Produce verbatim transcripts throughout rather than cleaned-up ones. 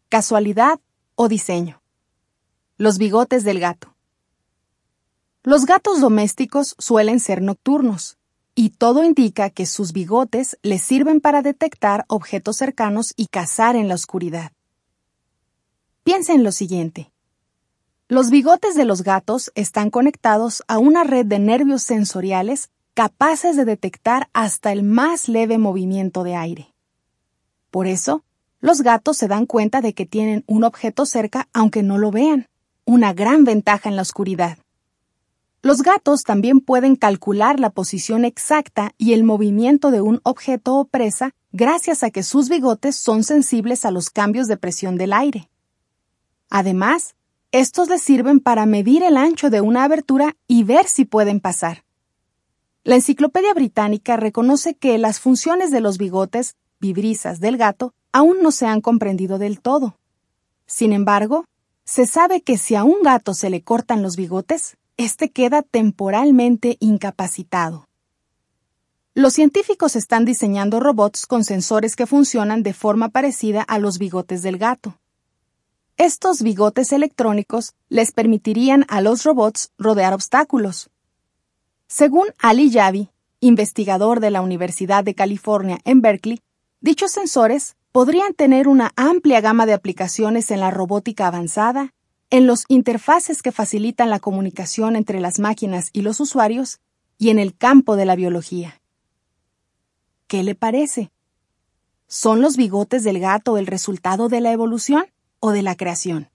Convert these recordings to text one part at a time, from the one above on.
casualidad o diseño. Los bigotes del gato. Los gatos domésticos suelen ser nocturnos, y todo indica que sus bigotes les sirven para detectar objetos cercanos y cazar en la oscuridad. Piensa en lo siguiente. Los bigotes de los gatos están conectados a una red de nervios sensoriales capaces de detectar hasta el más leve movimiento de aire. Por eso, los gatos se dan cuenta de que tienen un objeto cerca aunque no lo vean, una gran ventaja en la oscuridad. Los gatos también pueden calcular la posición exacta y el movimiento de un objeto o presa gracias a que sus bigotes son sensibles a los cambios de presión del aire. Además, estos les sirven para medir el ancho de una abertura y ver si pueden pasar. La Enciclopedia Británica reconoce que las funciones de los bigotes vibrisas del gato aún no se han comprendido del todo. Sin embargo, se sabe que si a un gato se le cortan los bigotes, éste queda temporalmente incapacitado. Los científicos están diseñando robots con sensores que funcionan de forma parecida a los bigotes del gato. Estos bigotes electrónicos les permitirían a los robots rodear obstáculos. Según Ali Yavi, investigador de la Universidad de California en Berkeley, dichos sensores podrían tener una amplia gama de aplicaciones en la robótica avanzada, en los interfaces que facilitan la comunicación entre las máquinas y los usuarios, y en el campo de la biología. ¿Qué le parece? ¿Son los bigotes del gato el resultado de la evolución o de la creación?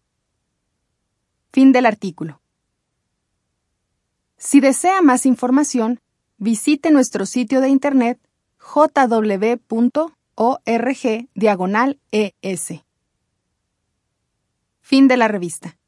Fin del artículo. Si desea más información, visite nuestro sitio de internet j w punto org diagonal es. Fin de la revista.